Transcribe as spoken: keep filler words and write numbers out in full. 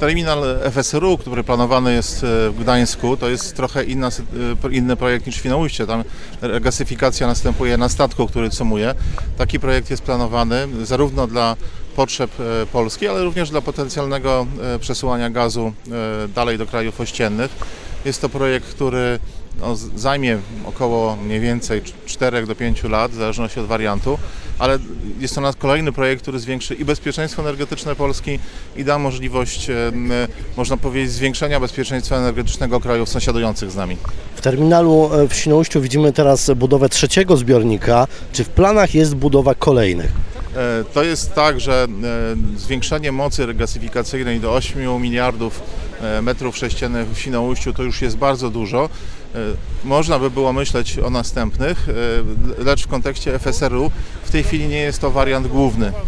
Terminal F S R U, który planowany jest w Gdańsku, to jest trochę inna, inny projekt niż Świnoujście. Tam regasyfikacja następuje na statku, który cumuje. Taki projekt jest planowany zarówno dla potrzeb Polski, ale również dla potencjalnego przesyłania gazu dalej do krajów ościennych. Jest to projekt, który no, zajmie około mniej więcej czterech do pięciu lat, w zależności od wariantu, ale jest to kolejny projekt, który zwiększy i bezpieczeństwo energetyczne Polski i da możliwość, można powiedzieć, zwiększenia bezpieczeństwa energetycznego krajów sąsiadujących z nami. W terminalu w Świnoujściu widzimy teraz budowę trzeciego zbiornika. Czy w planach jest budowa kolejnych? To jest tak, że zwiększenie mocy regasyfikacyjnej do ośmiu miliardów metrów sześciennych w Świnoujściu to już jest bardzo dużo. Można by było myśleć o następnych, lecz w kontekście F S R U w tej chwili nie jest to wariant główny.